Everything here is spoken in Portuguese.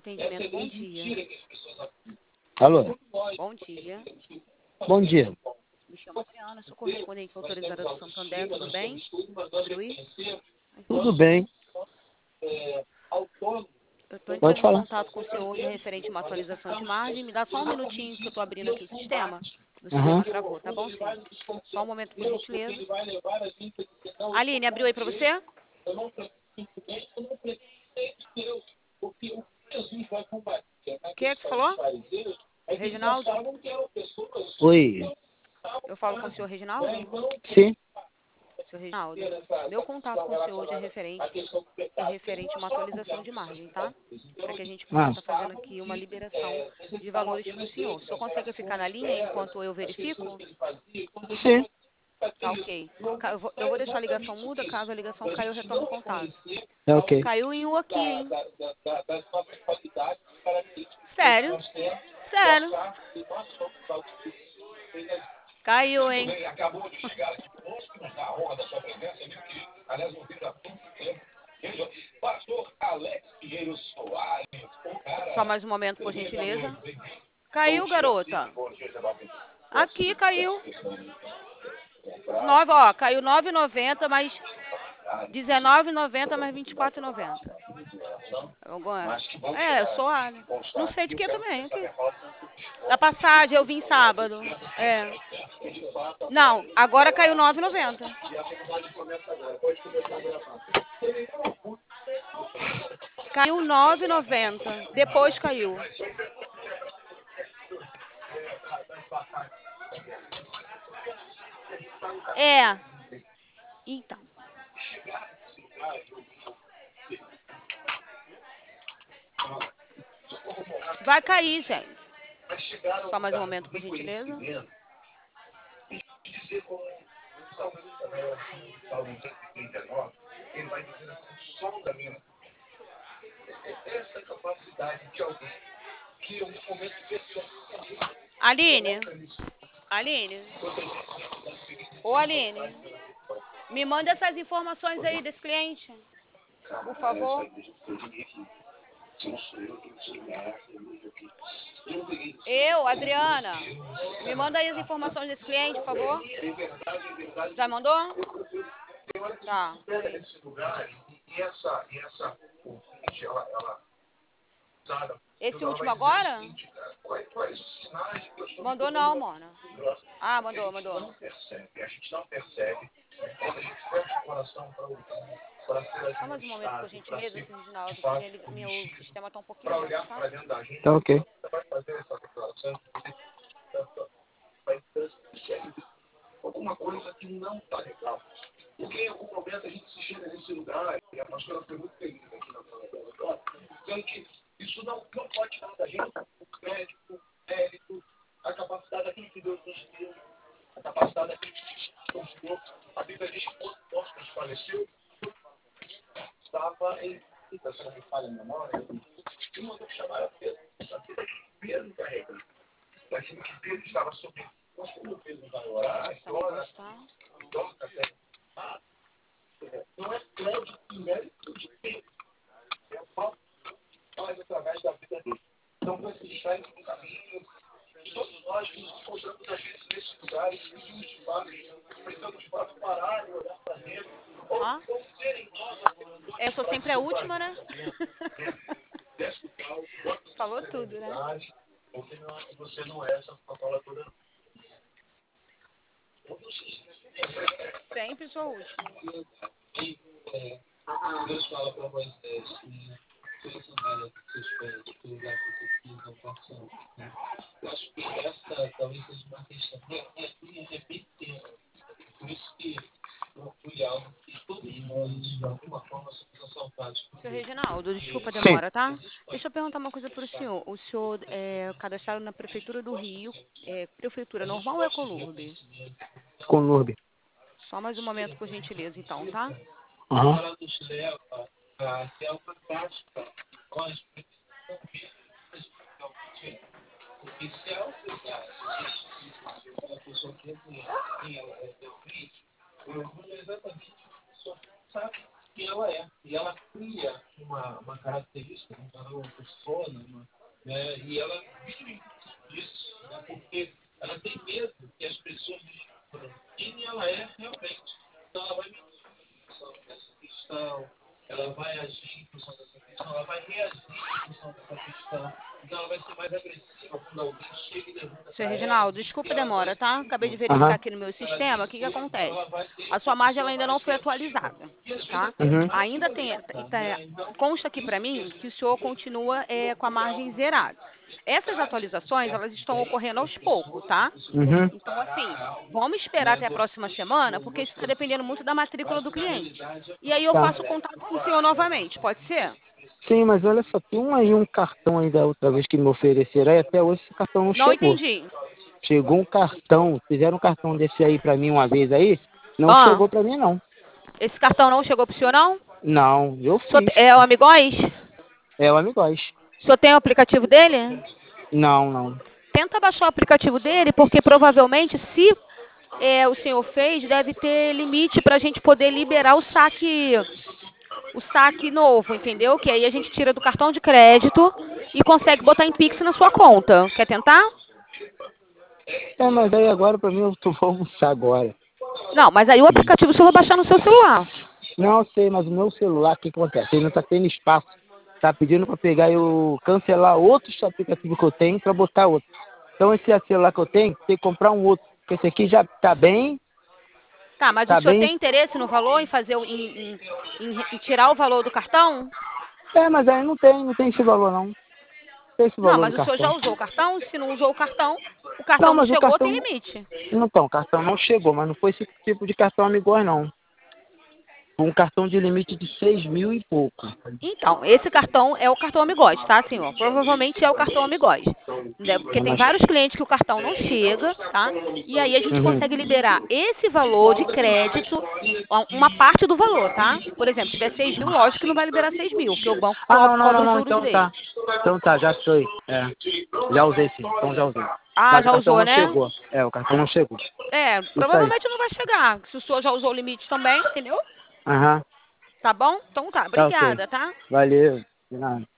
atendimento, bom dia. Alô? Bom dia. Bom dia. Me chamo Adriana, sou correspondente autorizada do Santo André, tudo bem? Abriu? Tudo bem. Eu estou Pode entrando em falar. contato com o senhor hoje referente a uma atualização de margem. Me dá só um minutinho que eu estou abrindo aqui o sistema. O sistema travou, tá bom, sim? Só um momento, por gentileza. Aline, abriu aí para você? O que você falou? Reginaldo? Oi. Eu falo com o senhor Reginaldo? Sim. Senhor Reginaldo, meu contato com o senhor hoje é referente a uma atualização de margem, tá? Para que a gente possa estar fazendo aqui uma liberação de valores para o senhor. O senhor consegue ficar na linha enquanto eu verifico? Sim. Tá, ok. Eu vou deixar a ligação muda, caso a ligação caia, eu retorno o contato. É ok. Caiu em um aqui, hein? Sério? Sério? Caiu, hein? Só mais um momento, por gentileza. Caiu, garota. Aqui caiu. Caiu 9,90 mais 19,90 mais 24,90. Eu sou a. Não sei de que também. Aqui. Da passagem, eu vim sábado. É. Não, agora caiu 9,90. Caiu 9,90. Depois caiu. É. Então. Vai cair, gente. Só mais um momento, por gentileza. Aline. Aline. Ô, Aline. Me manda essas informações aí desse cliente, por favor. Adriana. Me manda aí as informações desse cliente, por favor. Já mandou? Tá. Esse último agora? Mandou não, mano. Ah, mandou. Só mais um momento, por gentileza, senhor Reginaldo, que meu sistema tá um pouquinho lento, tá? Tá ok. Alguma coisa que não está legal. Porque em algum momento a gente se chega nesse lugar, e a pastora foi muito feliz aqui na sala dela, dizendo que isso não pode tirar da gente o crédito, o mérito, a capacidade daquilo que Deus nos deu, a capacidade daquilo que Deus nos deu. A Bíblia diz que quando nosso faleceu, estava em vida, se não me falha a memória, e mandou chamar a Pedro. Pedro carregando. Daquilo que Pedro estava sobre. Mas como Pedro vai orar, não é crédito e mérito de Pedro. É o próprio faz através da vida dele. Então, vai se distrair no caminho. Todos nós que nos encontramos, às vezes, nesses lugares, pedimos de fato, precisamos de fato parar e olhar para dentro. Ou serem nós. Eu sou sempre a última, né? Falou tudo, né? Porque você não é essa Coca-Cola toda. Sempre sou a última. Deus fala para Moisés que seus sandálias, seus pés, que o lugar que você pisa, o coração. Eu acho que essa talvez seja uma questão. É bem tempo. Por isso que eu fui algo que todos nós, de alguma forma, somos assaltados. Senhor Reginaldo, desculpa a demora, tá? Deixa eu perguntar uma coisa para o senhor. O senhor é cadastrado na Prefeitura do Rio. Prefeitura normal ou é Colurbe? Colurbe. Só mais um momento, por gentileza, então, tá? Ela nos leva a ser fantástica. Nós precisamos porque se ela precisasse uma pessoa que quem ela é eu orgulho exatamente sabe que ela é. E ela cria uma característica, uma persona, né? E ela vive disso, né? Porque ela tem medo que as pessoas descubram quem ela é realmente. Então ela vai mentir em função dessa questão, ela vai agir em função dessa questão, ela vai reagir em função dessa questão. Então ela vai ser mais agressiva quando alguém chega e levanta Seu para ela. Reginaldo, desculpa a demora, tá? Acabei de verificar Aham. aqui no meu sistema. O que que acontece? A sua margem ela ainda não foi atualizada, tá? Uhum. Ainda consta aqui para mim que o senhor continua com a margem zerada. Essas atualizações, elas estão ocorrendo aos poucos, tá? Uhum. Então, assim, vamos esperar até a próxima semana, porque isso está dependendo muito da matrícula do cliente. E aí eu Tá. faço contato com o senhor novamente, pode ser? Sim, mas olha só, tem um cartão aí da outra vez que me ofereceram e até hoje esse cartão não Não chegou. entendi. Chegou um cartão, fizeram um cartão desse aí pra mim uma vez aí, não Ah, chegou pra mim não. esse cartão não chegou para o senhor, não? Não, eu O senhor fiz. é o Amigóis? É o Amigóis. O senhor tem o aplicativo dele? Não, não. Tenta baixar o aplicativo dele, porque provavelmente, se o senhor fez, deve ter limite para a gente poder liberar o saque novo, entendeu? Que aí a gente tira do cartão de crédito e consegue botar em Pix na sua conta. Quer tentar? É, mas aí agora pra mim eu vou almoçar agora. Não, mas aí o aplicativo o senhor vai baixar no seu celular. Não, eu sei, mas o meu celular, o que que acontece? Ele não tá tendo espaço. Tá pedindo pra pegar e eu cancelar outros aplicativos que eu tenho pra botar outro. Então esse celular que eu tenho, tem que comprar um outro. Porque esse aqui já tá bem, Tá, mas o tá senhor bem. tem interesse no valor, em fazer, em tirar o valor do cartão? É, mas aí não tem esse valor não. Não tem esse Não, valor mas no o senhor já cartão. usou o cartão? Se não usou o Não, cartão não mas o chegou, tem cartão. limite. Então, o cartão não chegou, mas não foi esse tipo de cartão Amigos, não. Foi um cartão de limite de 6.000 e pouco. Então, esse cartão é o cartão Amigos, tá, senhor? Provavelmente é o cartão Amigos, né? Porque tem vários clientes que o cartão não chega, tá? E aí a gente Uhum. consegue liberar esse valor de crédito, uma parte do valor, tá? Por exemplo, se tiver 6.000, lógico que não vai liberar 6.000, porque o banco Ah, não, não, cobra não, os não, juros então dele. tá. Então tá, já sei. É. Já usei sim, então já usei. Ah, Mas o já cartão usou, não né? chegou. É, o cartão não chegou. É, Isso aí. provavelmente não vai chegar, se o senhor já usou o limite também, entendeu? Aham, Tá bom? Então tá, tá ok. obrigada, tá? Valeu. De nada.